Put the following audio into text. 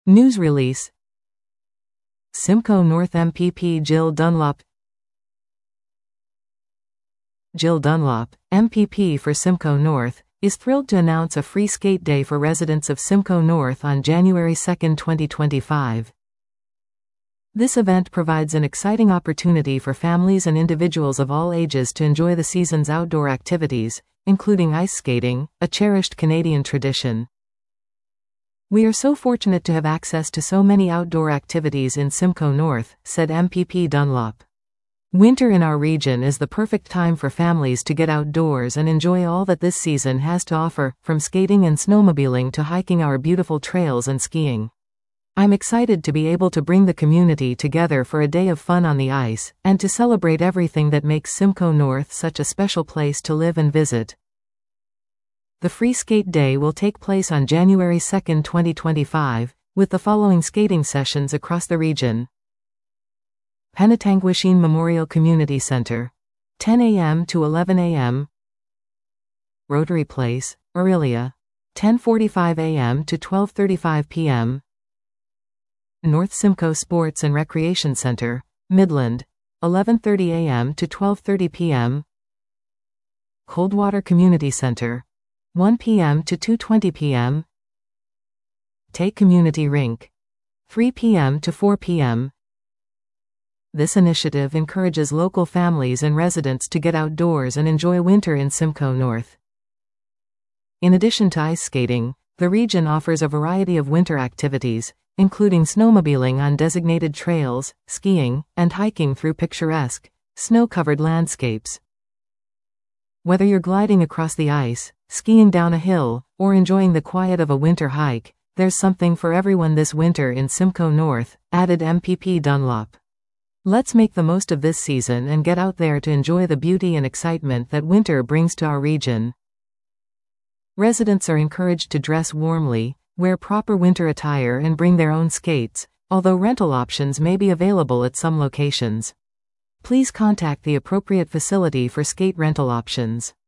News release. Simcoe North MPP Jill Dunlop. Jill Dunlop, MPP for Simcoe North, is thrilled to announce a free skate day for residents of Simcoe North on January 2, 2025. This event provides an exciting opportunity for families and individuals of all ages to enjoy the season's outdoor activities, including ice skating, a cherished Canadian tradition. "We are so fortunate to have access to so many outdoor activities in Simcoe North," said MPP Dunlop. "Winter in our region is the perfect time for families to get outdoors and enjoy all that this season has to offer, from skating and snowmobiling to hiking our beautiful trails and skiing. I'm excited to be able to bring the community together for a day of fun on the ice, and to celebrate everything that makes Simcoe North such a special place to live and visit." The free skate day will take place on January 2, 2025, with the following skating sessions across the region. Penetanguishene Memorial Community Center, 10 a.m. to 11 a.m. Rotary Place, Orillia, 10:45 a.m. to 12:35 p.m. North Simcoe Sports and Recreation Center, Midland, 11:30 a.m. to 12:30 p.m. Coldwater Community Center, 1 p.m. to 2:20 p.m. Take Community Rink, 3 p.m. to 4 p.m. This initiative encourages local families and residents to get outdoors and enjoy winter in Simcoe North. In addition to ice skating, the region offers a variety of winter activities, including snowmobiling on designated trails, skiing, and hiking through picturesque, snow-covered landscapes. Whether you're gliding across the ice, skiing down a hill, or enjoying the quiet of a winter hike, there's something for everyone this winter in Simcoe North, added MPP Dunlop. "Let's make the most of this season and get out there to enjoy the beauty and excitement that winter brings to our region." Residents are encouraged to dress warmly, wear proper winter attire and bring their own skates, although rental options may be available at some locations. Please contact the appropriate facility for skate rental options.